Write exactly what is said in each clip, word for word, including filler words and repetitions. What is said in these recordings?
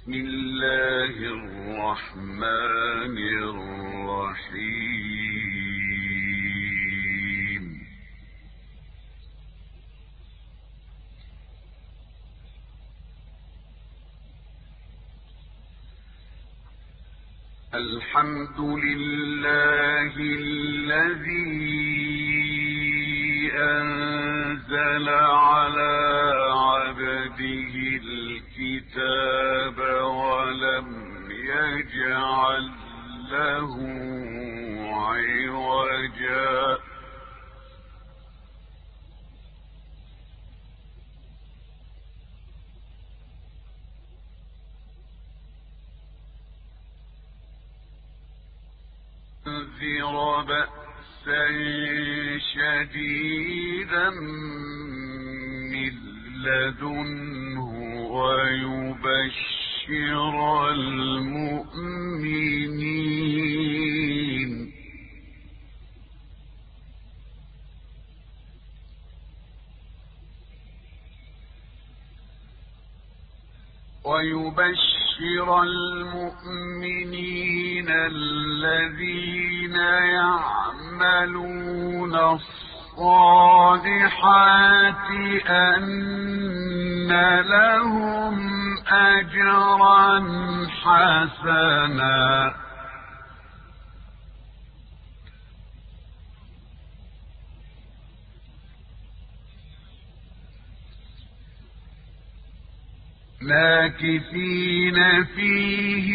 بسم الله الرحمن الرحيم. الحمد لله الذي أنزل على عبده الكتاب ولم يجعل له عوجا ينذر بأسا شديدا من لدنه ويبشر المؤمنين ويبشر المؤمنين الذين يعملون الصالحات أن لهم أجرا حسنا ماكثين فيه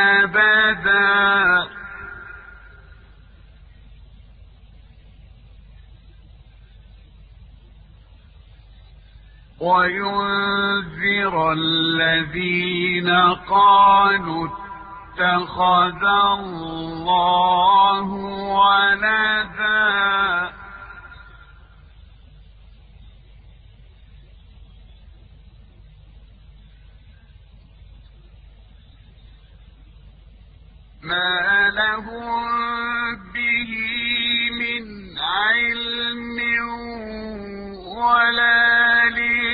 أبدا وينذر الذين قالوا اتخذ الله ولدا ما لهم به من علم ولا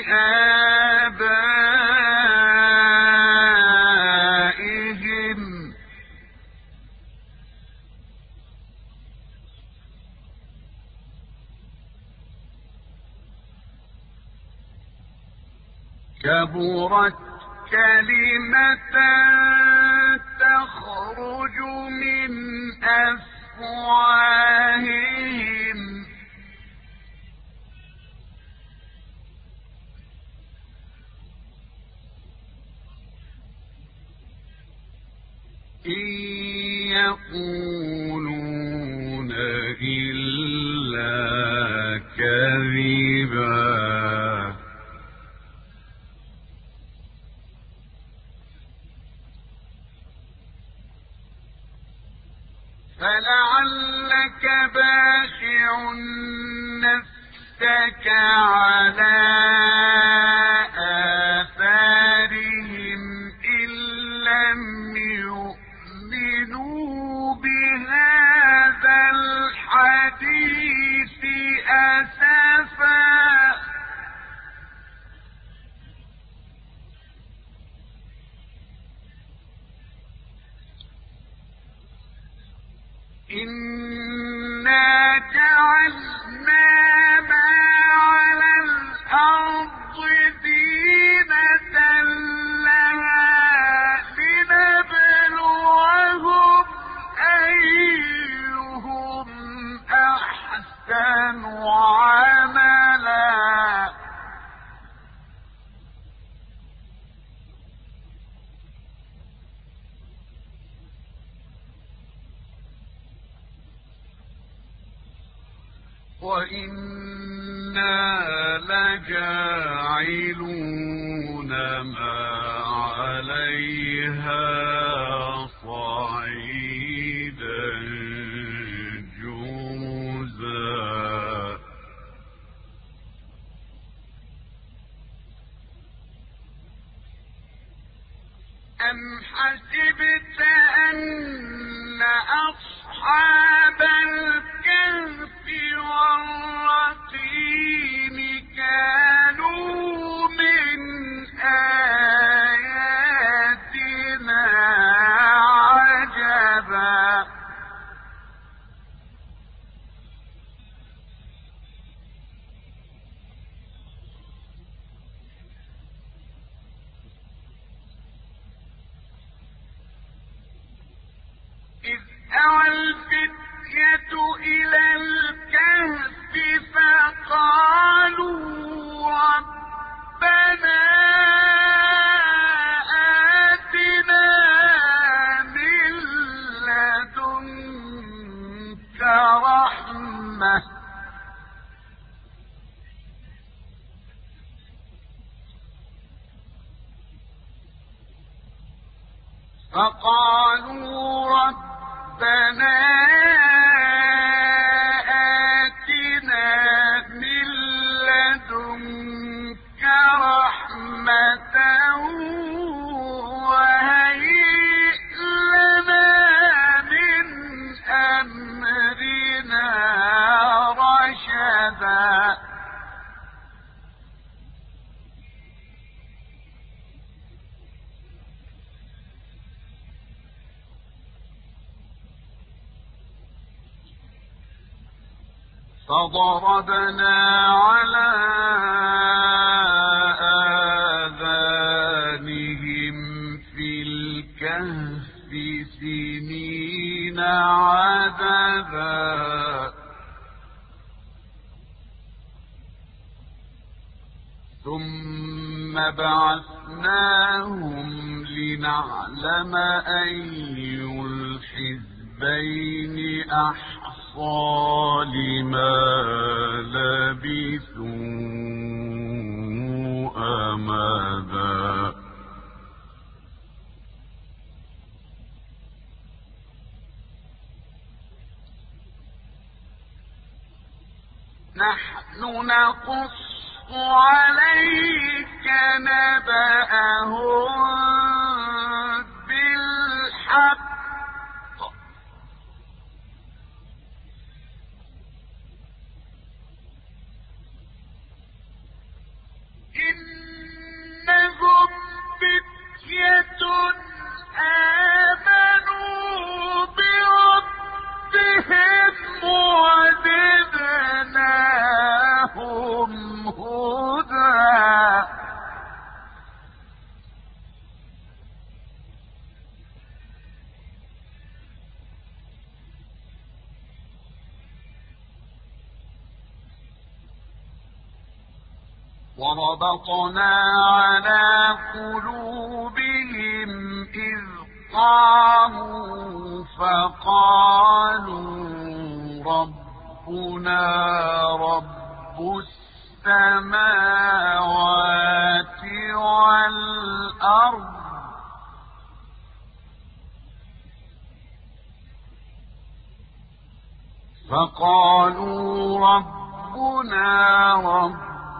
لآبائهم كبرت كلمة تخرج من أفواههم إن يقولون إلا كذبا فلعلك باخع نفسك على آثارهم إن لم يؤمنوا بهذا الحديث أسفا إنا جعلنا ما على الأرض زينة لها لنبلوهم أيهم أحسن عملا وإنا لجاعلون ما عليها صعيدا جرزا أم حسبت أن أصحاب الكهف والرقيم كانوا من آياتنا إذ أوى الفتية إلى الكهف فقالوا ربنا آتنا من لدنك رحمة فقالوا ربنا آتنا من لدنك رحمة وهيئ لنا من أمرنا رشدا فضربنا على آذانهم في الكهف سنين عددا ثم بعثناهم لنعلم أي الحزبين أحصى لما لبثوا أمدا نحن نقص عليك نبأهم بالحق إنهم فتية آمنوا بربهم وزدناهم هدى وربطنا على قلوبهم إذ قاموا فقالوا ربنا رب السماوات والأرض فقالوا ربنا رب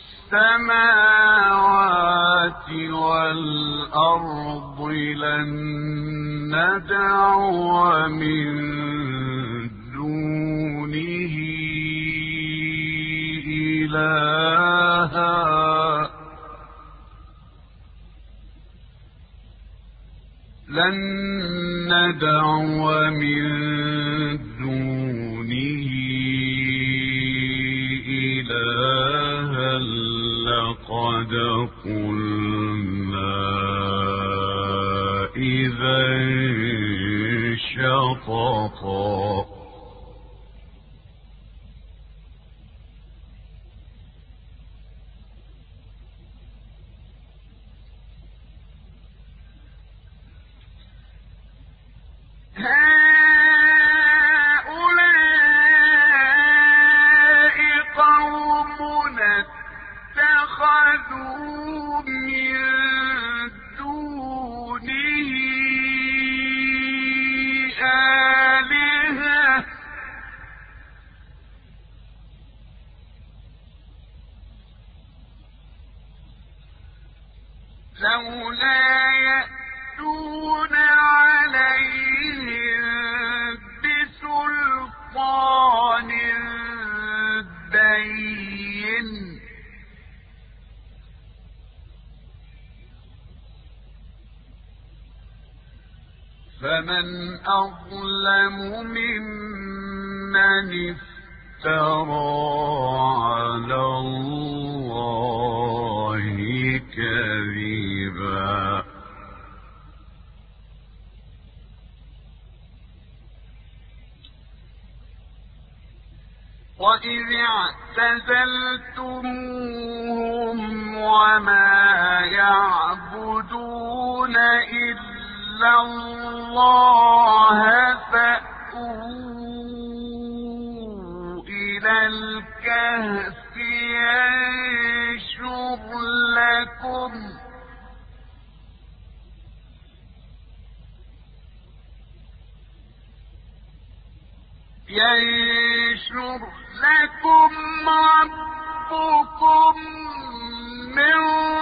السماوات والأرض لن ندعو من دونه إلها لن ندعو من دونه إلها لقد قلنا إذا شططا هؤلاء قومنا اتخذوا من دونه آلهة لولا يأتون عليهم بسلطان بين فمن أظلم ممن افترى على الله كذبا. وإذ اعتزلتموهم وما يعبدون إلا الله فأووا إلى الكهف ينشر لكم ينشر لكم ربكم من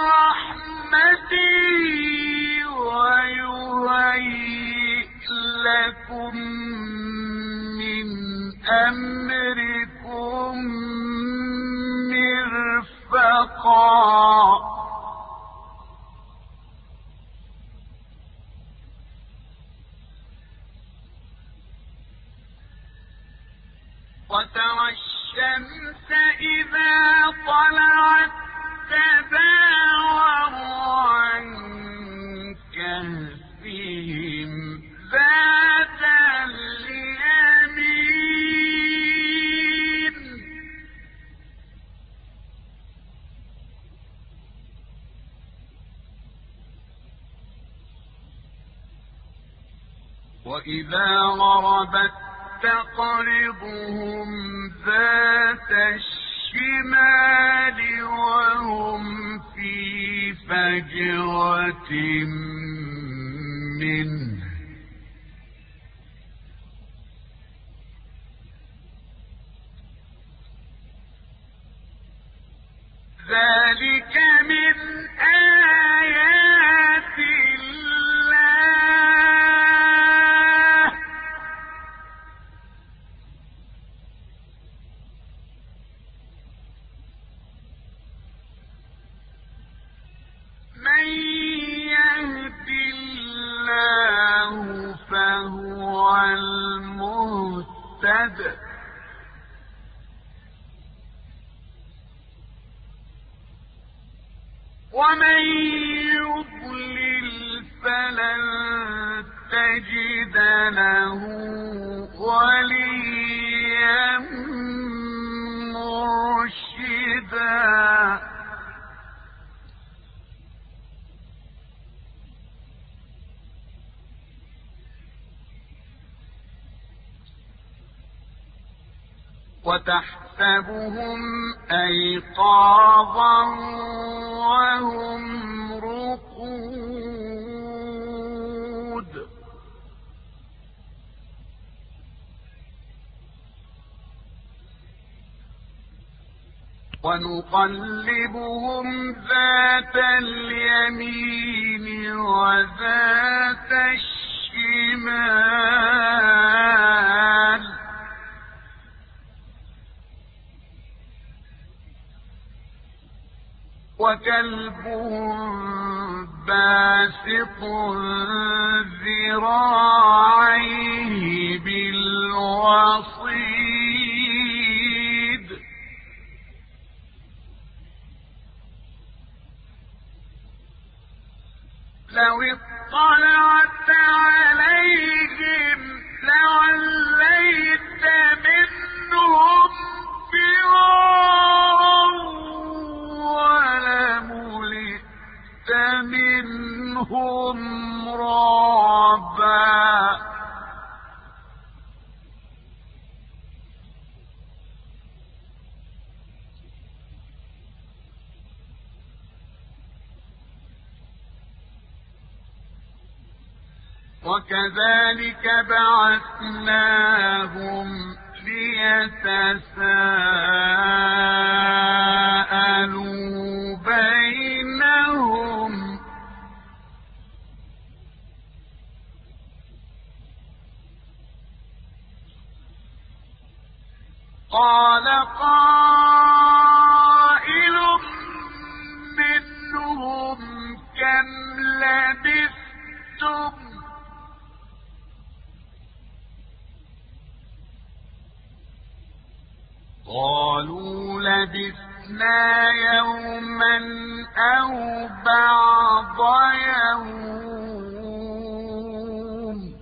رحمته ويهيئ لكم من أمركم مرفقا وترى الشمس إذا طلعت تزاور عن كهفهم ذات اليمين وإذا غربت تقرضهم ذات الشمال وهم في فجوة منه ذلك من آيات الله من يهد الله فهو المهتد ومن يضلل فلن تجد له وليا مرشدا وتحسبهم أيقاظا وهم رقود ونقلبهم ذات اليمين وذات الشمال وكلبهم باسط ذراعيه بالوصيد لو اطلعت عليهم لوليت منهم فرارا ولملئت منهم رعبا وكذلك بعثناهم ليتساءلوا بينهم قال قائل منهم كم لبثتم قالوا لبثنا يوما أو بعض يوم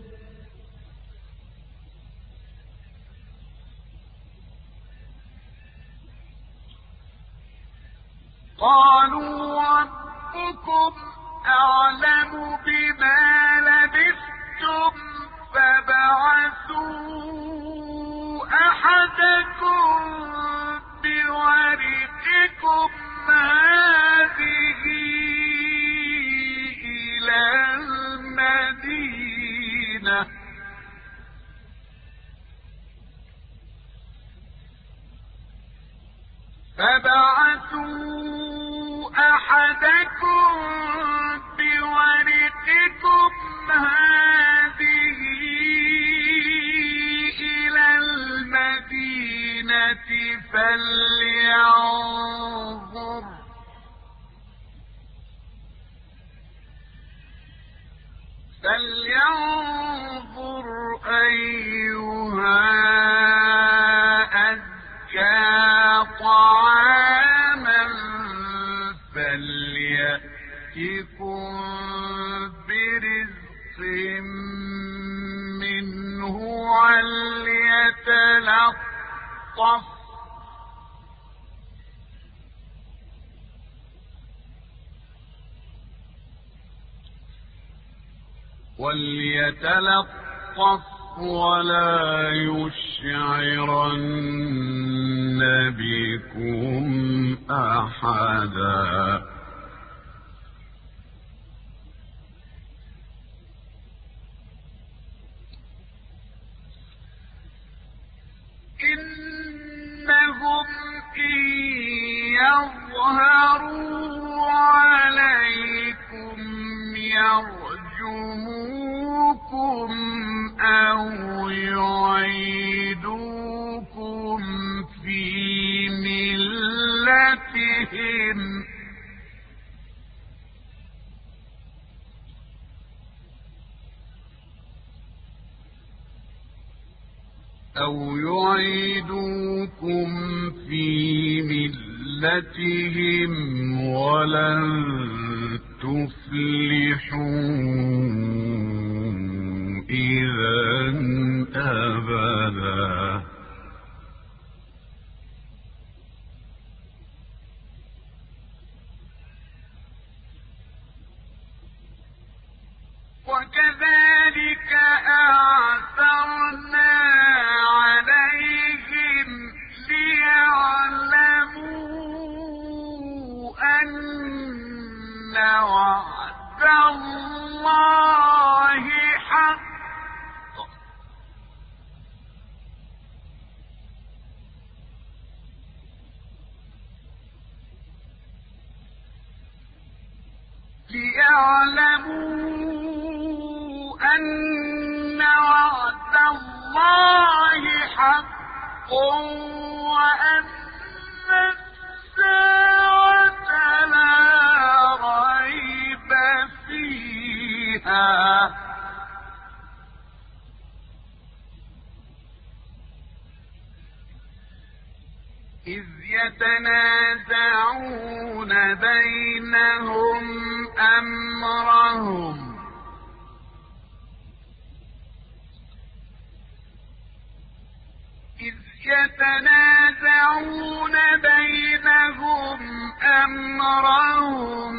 بعثكم بورقكم هذه إلى المدينة فلينظر فلينظر أيها أزكى طعاما فليأتكم برزق منه وليتلطف وليتلطف ولا يشعرن بكم أحدا إنهم إن يظهروا عليكم يرجموكم أو يعيدوكم في ملتهم أو يعيدوكم في ملتهم ولن تفلحوا إذا أبدا وكذلك أعثرنا عليهم ليعلموا أن وعد الله حق ليعلموا أن وعد الله حق وأن الساعة لا ريب فيها إذ يتنازعون بينهم أمرهم إذ يتنازعون بينهم أمرهم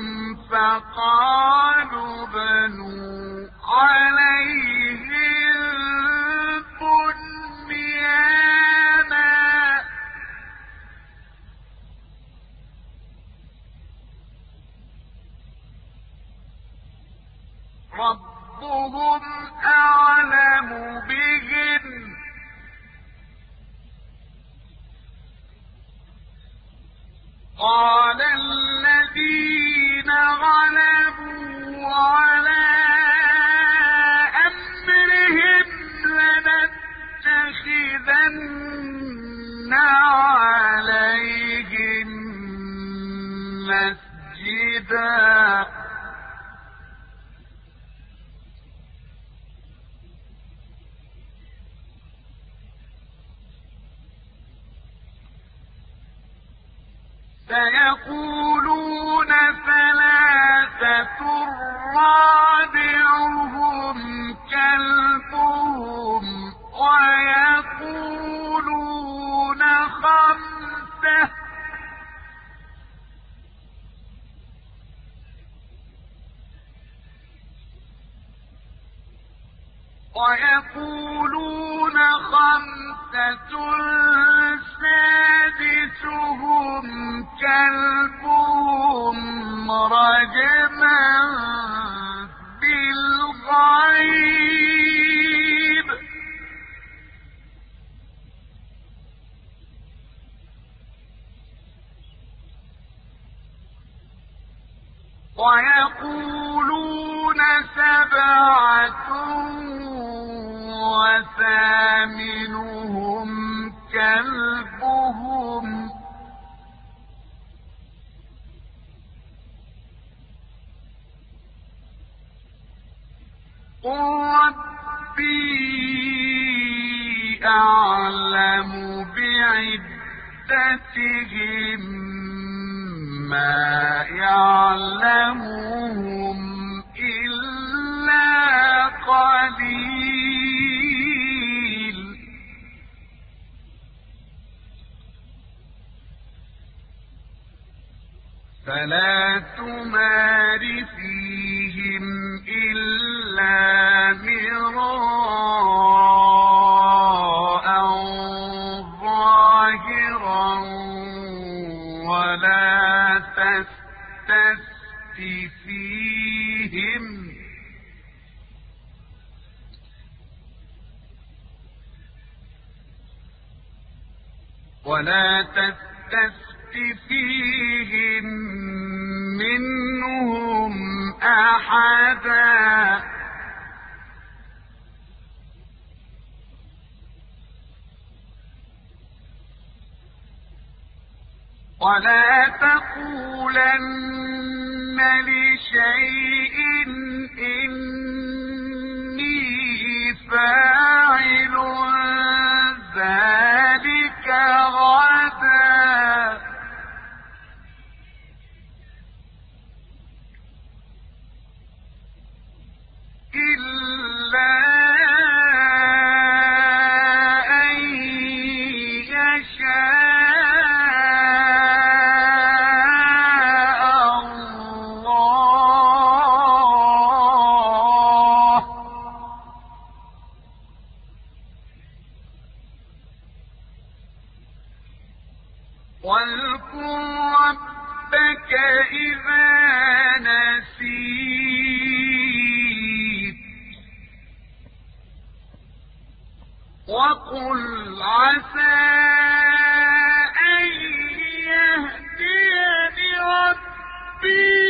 فقالوا بنوا عليهم بنيانا ربهم أعلم بهم قال الذين غلبوا على أمرهم لنتخذن عليهم مسجدا سيقولون ثلاثة رابعهم كلبهم ويقولون خمسة ويقولون خمسة سادسهم كلبهم رجما بالغيب سبعة وثامنهم كلبهم قل ربي أعلم بعدتهم ما يعلمهم إلا قليل فلا تمار فيهم إلا مراء ظاهرا ولا تستفت فيهم ولا تستفت فيهم منهم أحدا ولا تقولن لشيء إني فاعل ذلك غدا إلا أن يشاء الله واذكر ربك إذا نسيت وقل عسى أن يهديني ربي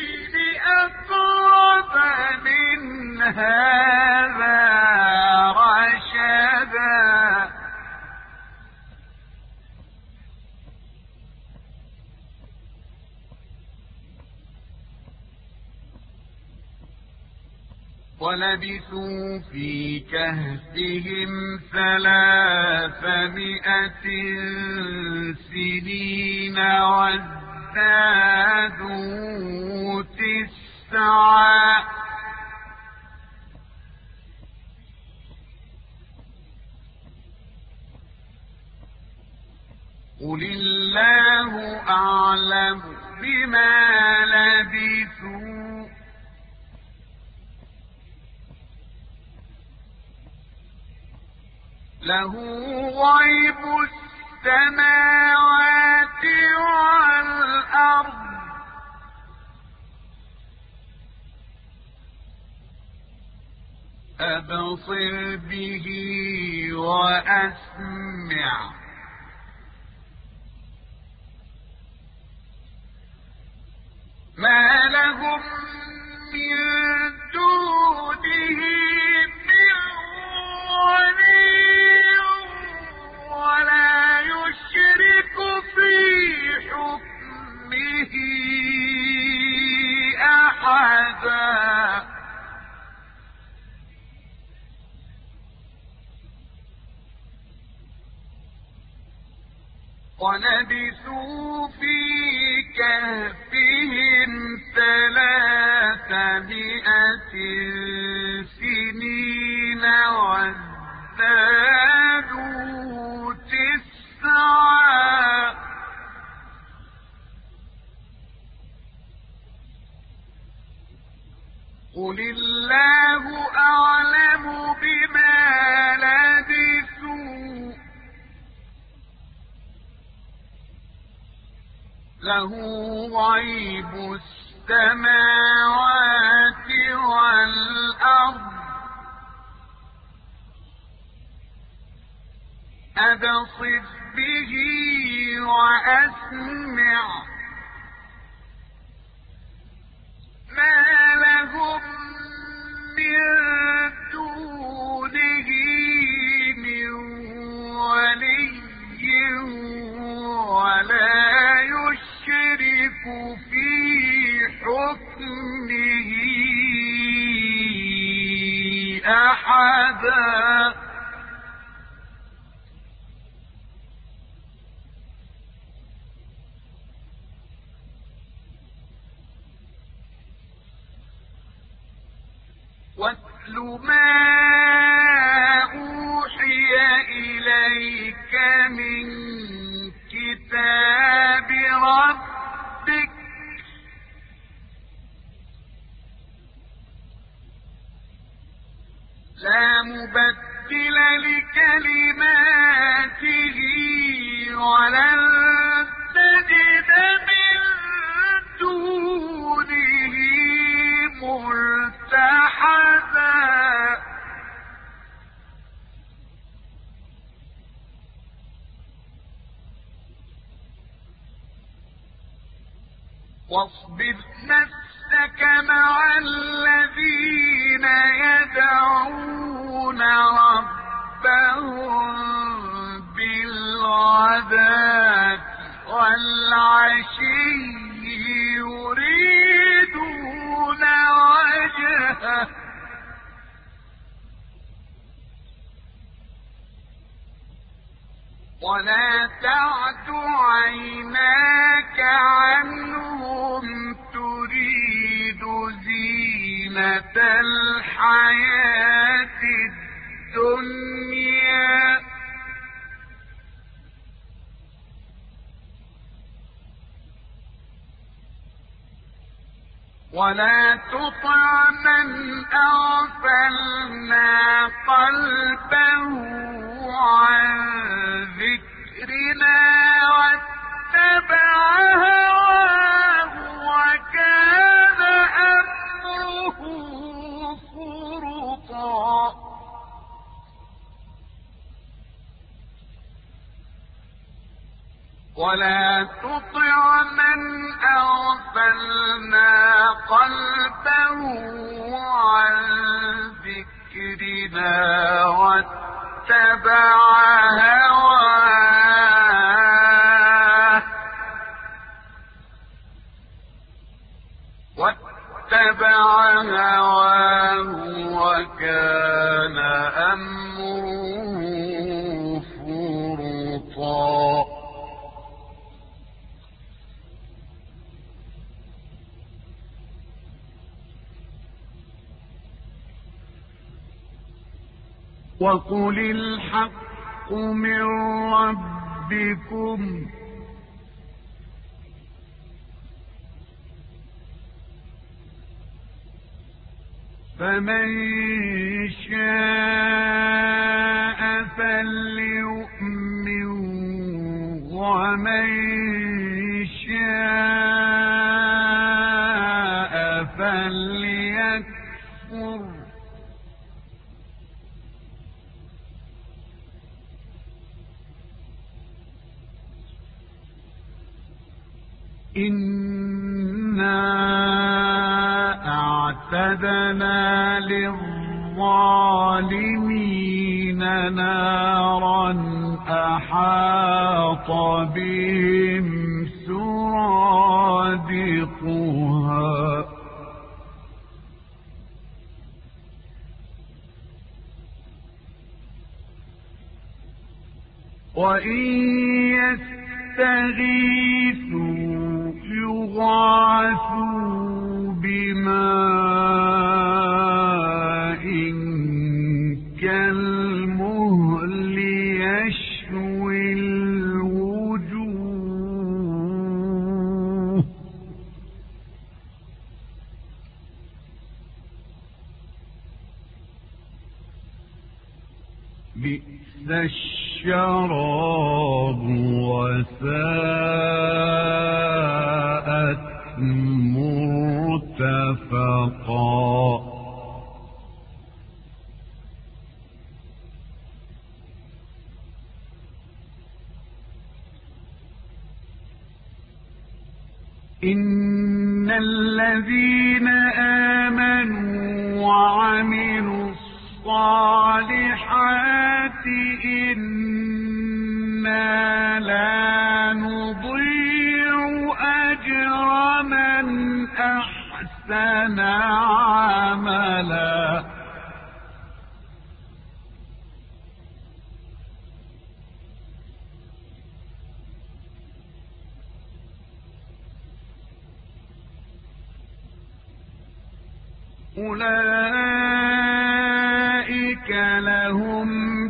لأقرب من هذا رشدا ولبثوا في كهفهم ثلاثمائة سنين وازدادوا تسعا قل الله أعلم بما لبثوا له غيب السماوات والأرض أبصر به وأسمع ما لهم من دونه من ولي ولا يشرك في حكمه أحدا ولبثوا في كهفهم ثلاثمائة سنين وازدادوا تسعا قل الله أعلم بما لبثوا له غيب السماوات والأرض أبصر به وأسمع ما لهم من أحدا واتل ما أوحي إليك من كتاب ربك لا مبدل لكلماته ولن تجد من دونه ملتحدا واصبر نفسك مع الذين يدعون ربهم بالغداة والعشي يريدون وجهه ولا تعد عيناك عنهم تريد زينة الحياة الدنيا ولا تطع من أغفلنا قلبه عن ذكرنا واتبع هواه وكان أمره فرطا ولا تطع من أغفلنا قلبه عن ذكرنا واتبع هواه واتبع هواه وكان أمره فرطا وقل الحق من ربكم فمن شاء فليؤمن ومن شاء فليكفر إنا أعتدنا للظالمين نارا أحاط بهم سرادقها وإن يستغيثوا يغاثوا بماء كالمهل يشوي الوجوه بئس الشراب وساءت مرتفقا إن الذين آمنوا وعملوا الصالحات إنا لا نضيع أجر من أحسن عملا أولئك لهم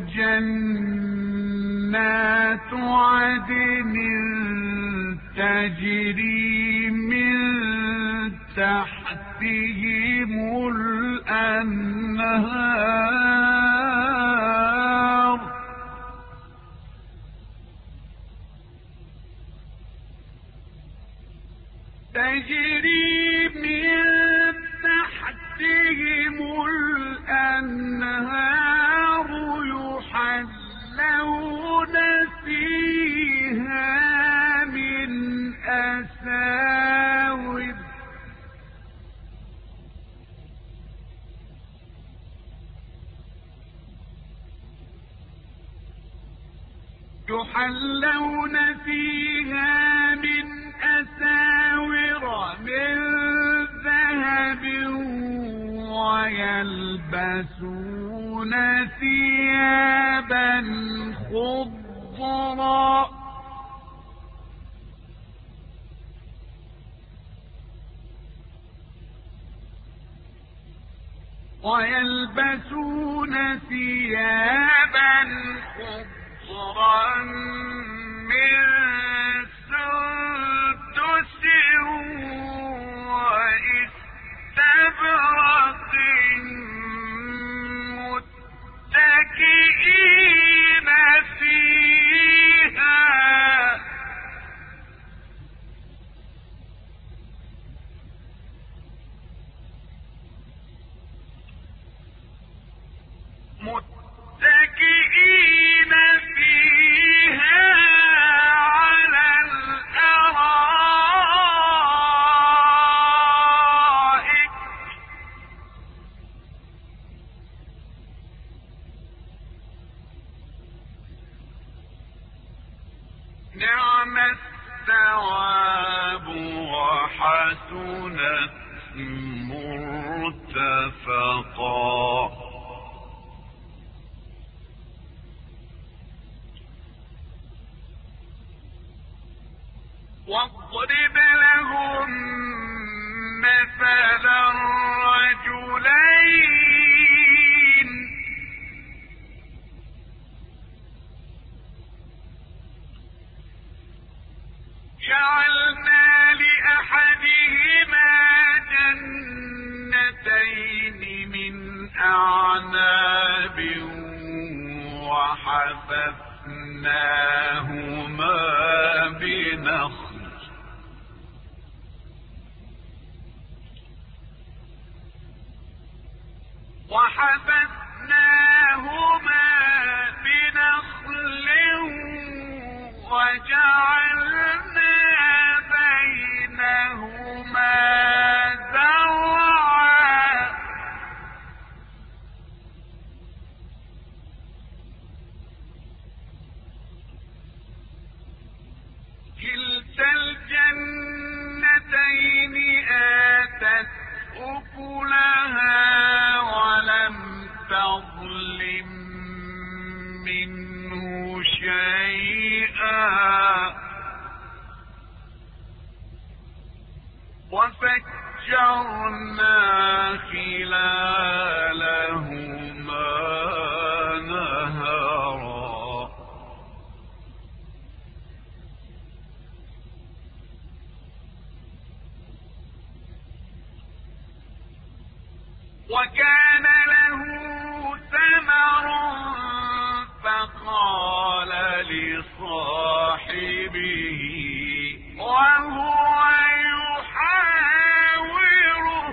جنات عدن تجري من تحتهم الأنهار تجري من تحتهم الأنهار يحلون فيها من أساور يحلون فيها من أساور من ذهب ويلبسون ثيابا خضرا ويلبسون ثيابا خضرا من سندس واستبرق متكئين فيها متكئين فيها على الأرائك نعم الثواب وحسنت مرتفقا واضرب لهم مثلا رجلين جعلنا لأحدهما جنتين من أعناب وحففناهما بنخل وحففناهما بنخل وجعلنا بينهما زرعا كلتا الجنتين آتت أكلها ولم تظلم منه شيئا وفجرنا خلالهما نهرا وكان له ثمر فقال لصاحبه وهو يحاوره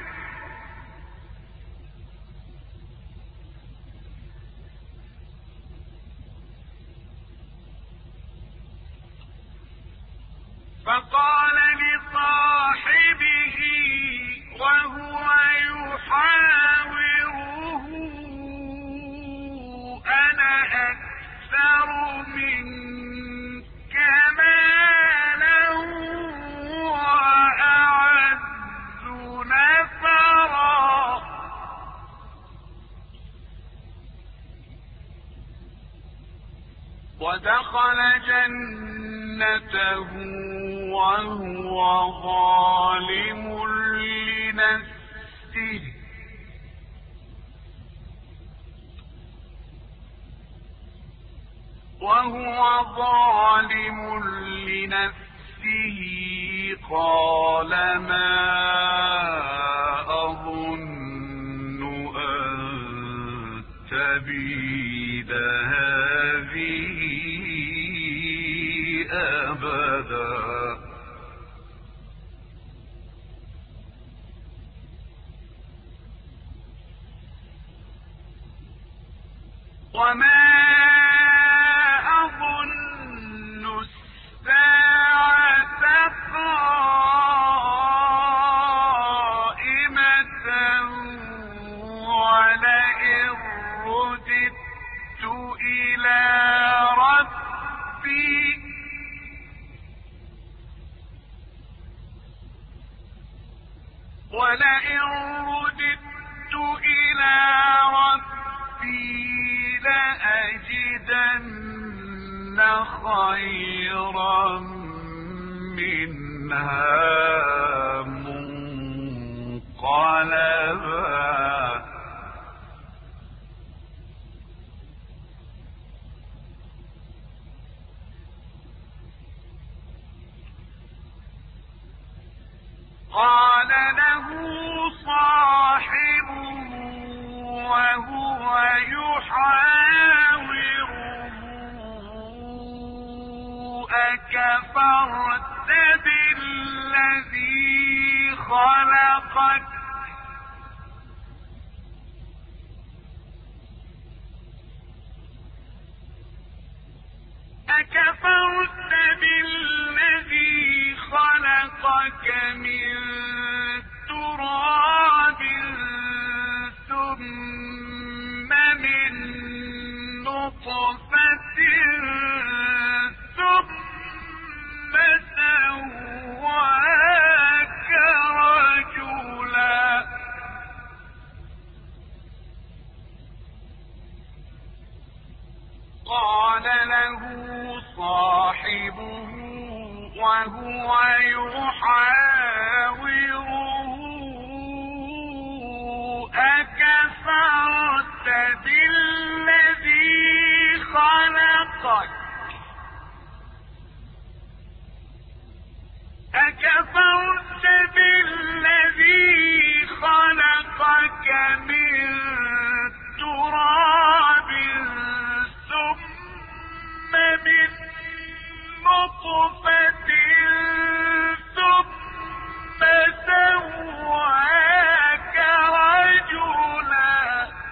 فقال لصاحبه وهو يحاوره أنا أكثر منك مالا وأعز نفرا ودخل جنته وهو ظالم لنفسه وهو ظالم لنفسه قال ما أظن أن تبيد هذه أبدا وما أظن الساعة قائمة ولئن رددت إلى ربي ولئن رددت إلى ربي لأجدن خيرا منها منقلبا قال له صاحبه وهو يحاوره أكفرت بالذي خلقك أكفرت بالذي خلقك من تراب ثم من نطفة ثم سواك رجلا قال له صاحبه وهو يحاوره أكفرت بالذي خلقك أكفرت بالذي خلقك من تراب ثم من نطفة ثم سواك رجلا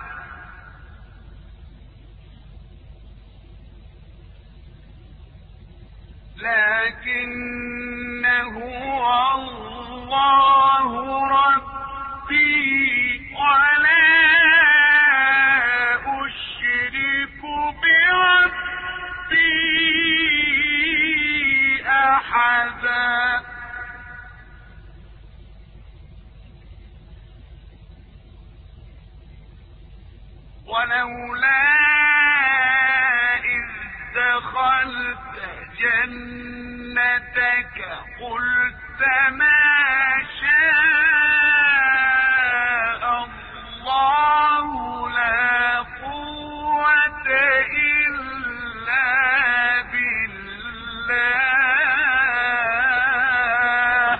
لكنه الله ربي ولا أشرك بربي أحدا ولولا إذ دخلت جنتك قلت ما شاء الله لا قوة إلا بالله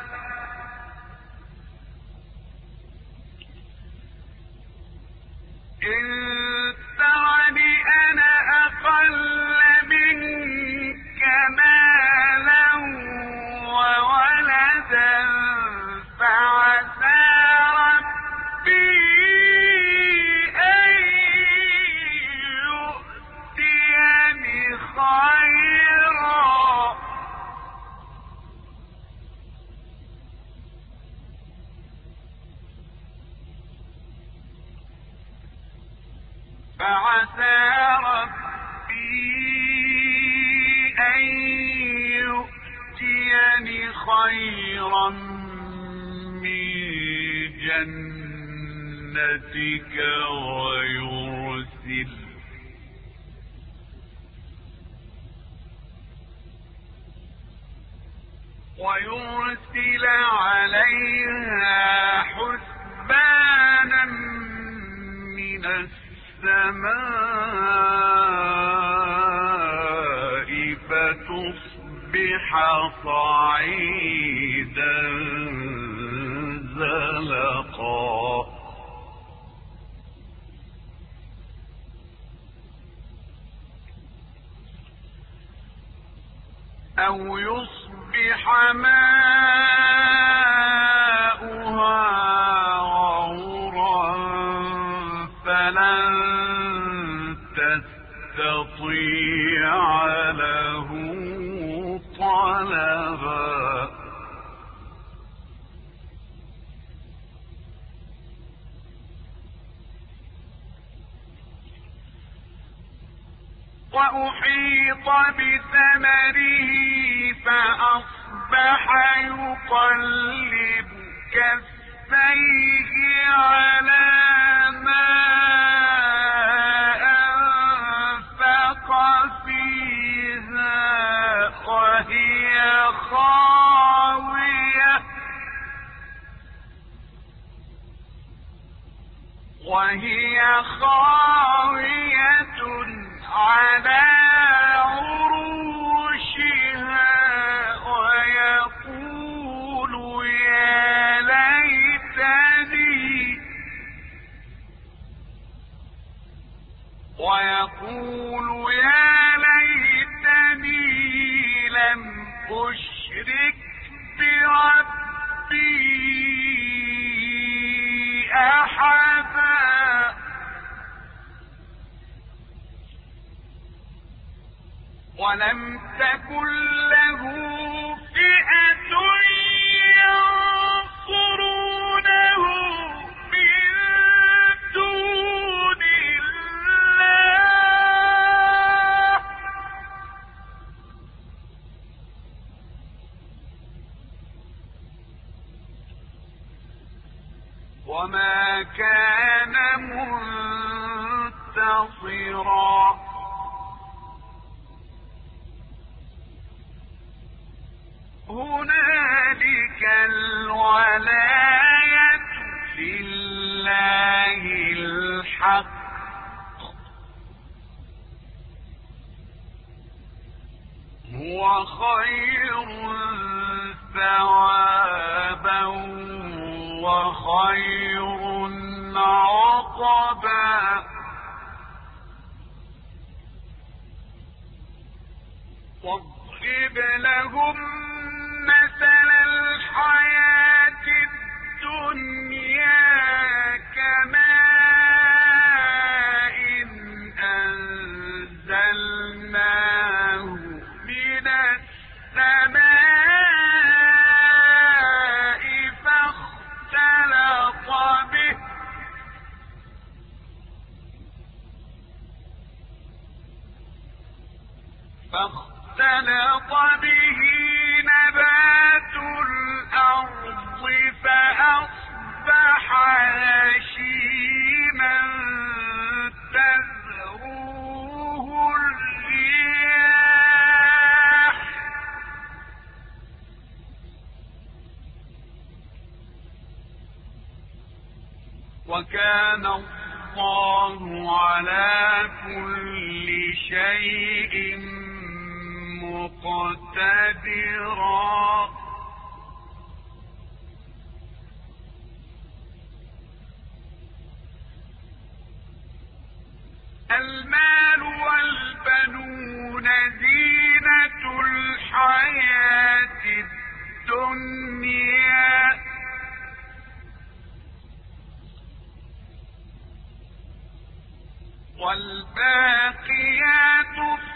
إن ترني أنا أقل منك مالا وولدا فعسى ربي أن يؤتيني خيرا فعسى ربي أن يؤتيني خيرا من جنتك ويرسل ويرسل عليها حسبانا من السماء صعيدا زلقا أو يصبح ماؤها غورا فلن تستطيع له طلبا وأحيط بثمره فأصبح يقلب كفيه على ما أنفق فيها وهي خاوية وهي خاوية على عروشها ويقول يا ليتني ويقول يا ليتني لم أشرك بربي أحدا ولم تكن له فئة ينصرونه من دون الله وما كان منتصرا هنالك الولاية لله الحق هو خير ثوابا وخير عقبا واضرب لهم مثل الحياة الدنيا كماء أنزلناه من السماء فاختلط به فاختلط به نبات الأرض فأصبح هشيما تذروه الرياح وكان الله على كل شيء مقتدرا المال والبنون زينة الحياة الدنيا والباقيات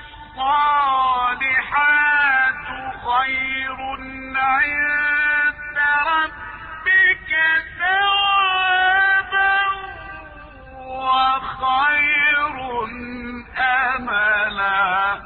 الصالحات خير عند ربك ثوابا وخير أملا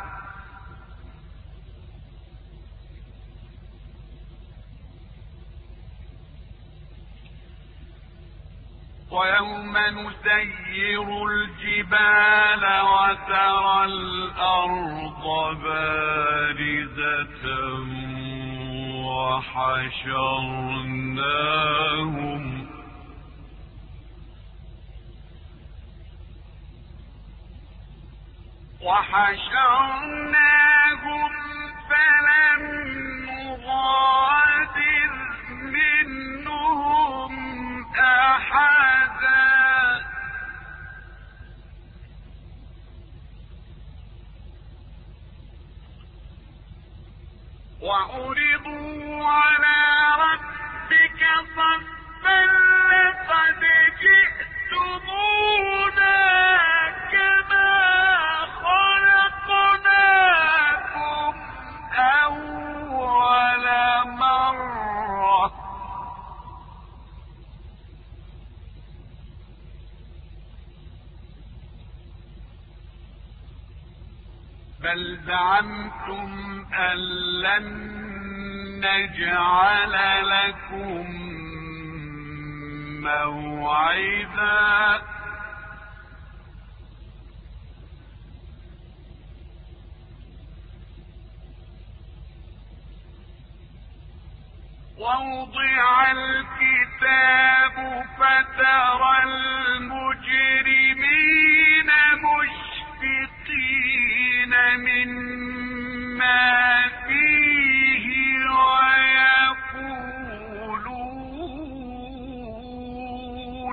ويوم نسير الجبال وترى الأرض بارزة وحشرناهم وحشرناهم فلا وعرضوا على ربك صفا لقد جئتمونا كما خلقناكم أول مرة بل زعمتم أن لن نجعل لكم موعدا ووضع الكتاب فترى المجرمين مشفقين مما فيه ويقولون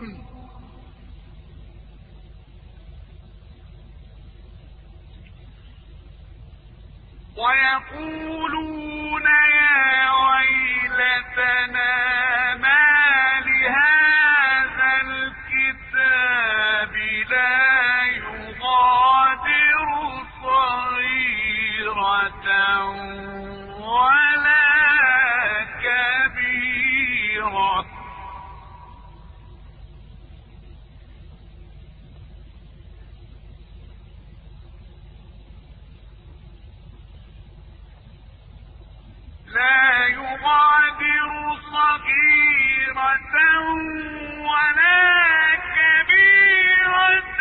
ويقولون يا ويلتنا ما لهذا الكتاب لا يغادر صغيرة ولا كبيرة لا يغادر صغيرة ولا كبيرة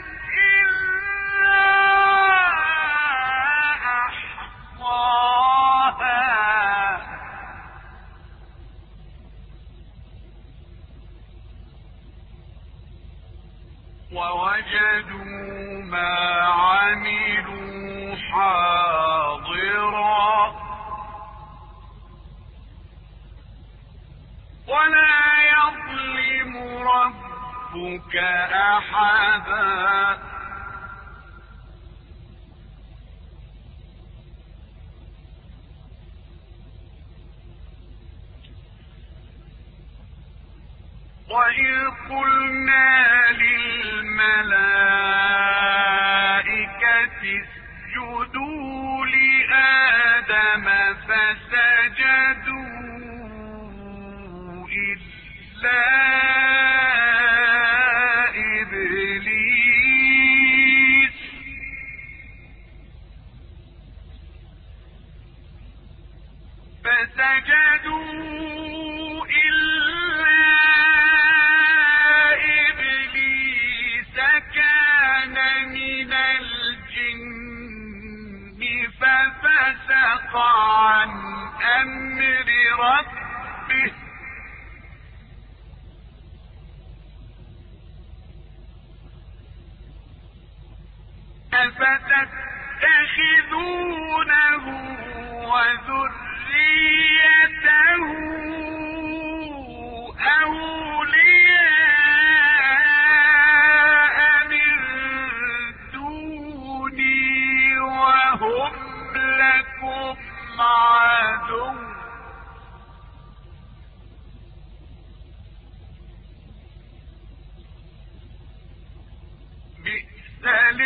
إلا أحصاها ووجدوا ما عملوا حاضرا ولا يظلم ربك أحدا وإذ قلنا للملائكة اسجدوا لآدم فسجدوا إلا إبليس فسجدوا إلا إبليس كان من الجن ففسق عن أمر ربه أفتتخذونه وذريته أولياء من دوني وهم لكم عدو بئس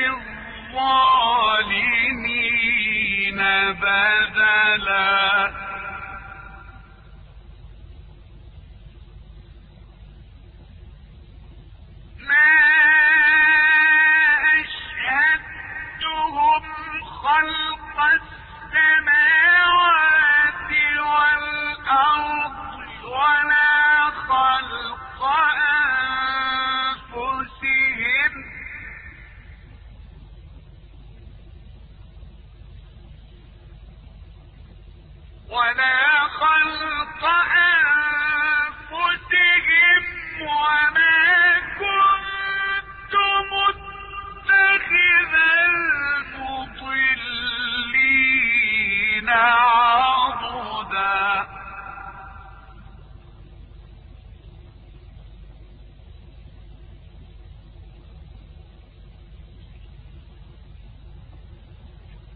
للظالمين بدلا ما أشهدتهم خلق السماوات والأرض ولا خلق أنفسهم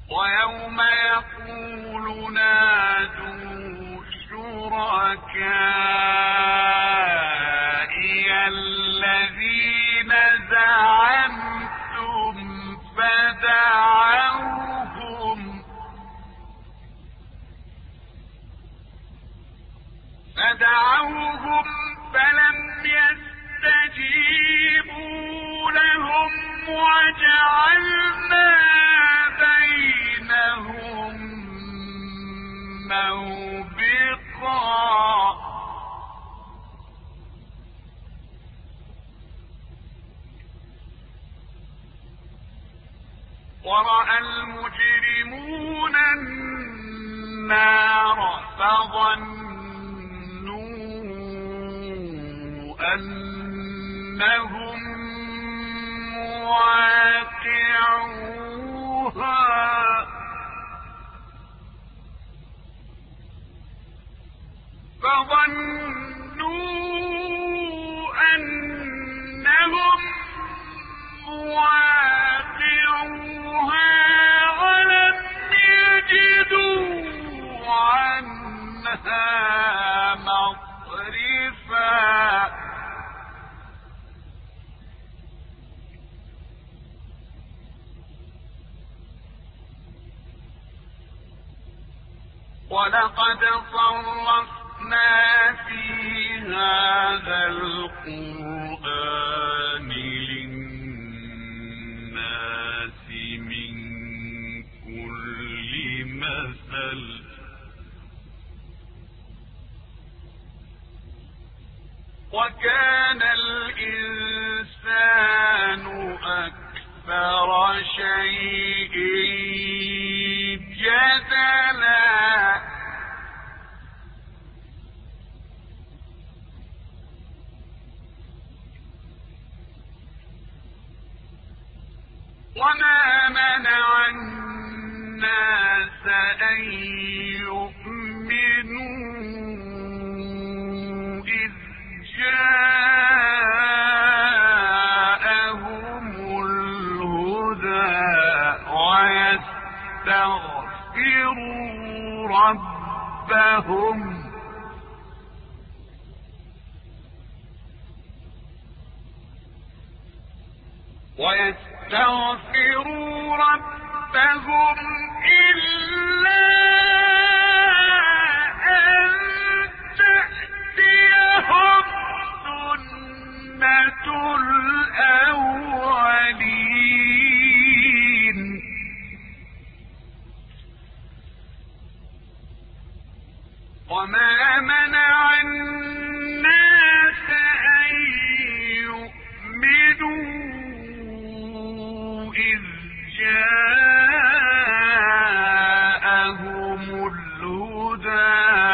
ويوم يقول نادوا شركائي الذين زعمتم فدعوهم فدعوهم فلم يستجيبوا لهم وجعلنا بينهم موبقا ورأى المجرمون النار فظنوا أنهم مواقعوها فظنوا أنهم مواقعوها ولم يجدوا عنها مصرفا ولقد صرفنا في هذا القرآن للناس من كل مثل وكان الإنسان أكثر شيء جدلا وما منع الناس أن يؤمنوا إذ جاءهم الهدى ويستغفروا ربهم ويستغفروا ربهم إلا أن تأتيهم سنة الأولين وما منع الناس أن يؤمنوا إذ جاءهم الهدى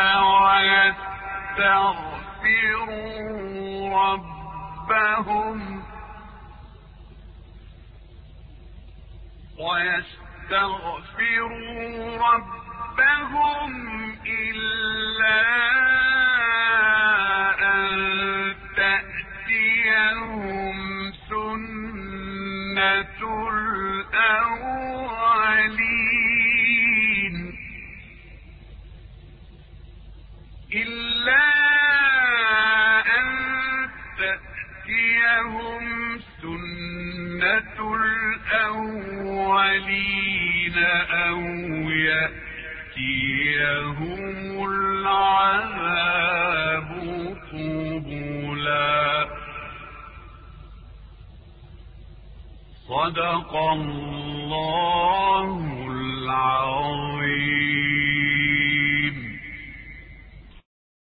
ويستغفروا ربهم ويستغفروا ربهم إلا أن تأتيهم سنة الأولين إلا أن تأتيهم سنة الأولين أو يأتيهم العذاب قبلا صدق الله